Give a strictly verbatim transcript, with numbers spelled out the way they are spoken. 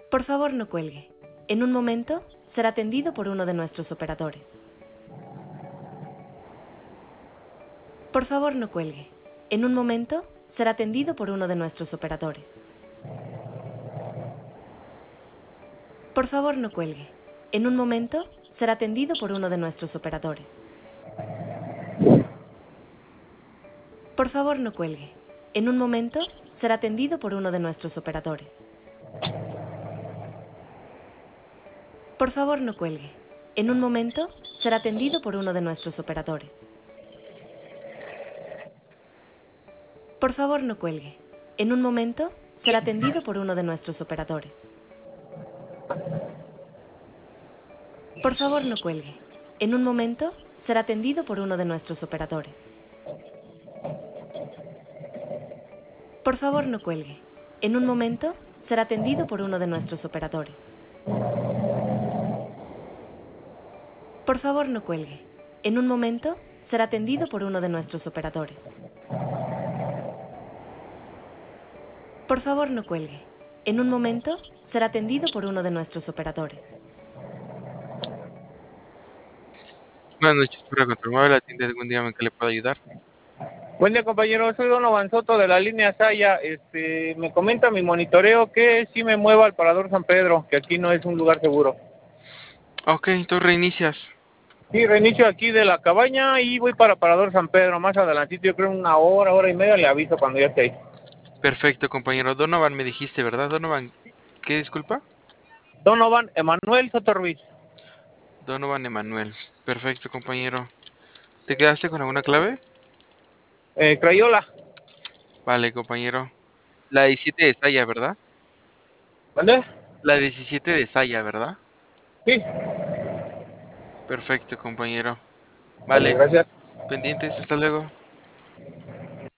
Por favor, no cuelgue. En un momento, será atendido por uno de nuestros operadores. Por favor, no cuelgue. En un momento, será atendido por uno de nuestros operadores. Por favor, no cuelgue. En un momento, será atendido por uno de nuestros operadores. Por favor, no cuelgue. En un momento, será atendido por uno de nuestros operadores. Por favor, no cuelgue. En un momento, será atendido por uno de nuestros operadores. Por favor, no cuelgue. En un momento, será atendido por uno de nuestros operadores. Por favor, no cuelgue. En un momento, será atendido por uno de nuestros operadores. Por favor, no cuelgue. En un momento, será atendido por uno de nuestros operadores. Por favor, no cuelgue. En un momento, será atendido por uno de nuestros operadores. Por favor, no cuelgue. En un momento, será atendido por uno de nuestros operadores. Buenas noches, para confirmar la tienda algún día en que le puedo ayudar. Buen día, compañero. Soy Donovan Soto de la línea Saya. Este, me comenta mi monitoreo que sí me mueva al Parador San Pedro, que aquí no es un lugar seguro. Ok, entonces reinicias. Sí, reinicio aquí de la cabaña y voy para Parador San Pedro. Más adelantito, yo creo una hora, hora y media, le aviso cuando ya esté ahí. Perfecto, compañero. Donovan me dijiste, ¿verdad, Donovan? ¿Qué disculpa? Donovan Emanuel Soto Ruiz. Donovan Emanuel. Perfecto, compañero. ¿Te quedaste con alguna clave? Eh, Crayola. Vale, compañero. La diecisiete de Saya, ¿verdad? ¿Vale? La diecisiete de Saya, ¿verdad? Sí. Perfecto, compañero. Vale, Vale, gracias. pendientes, hasta luego.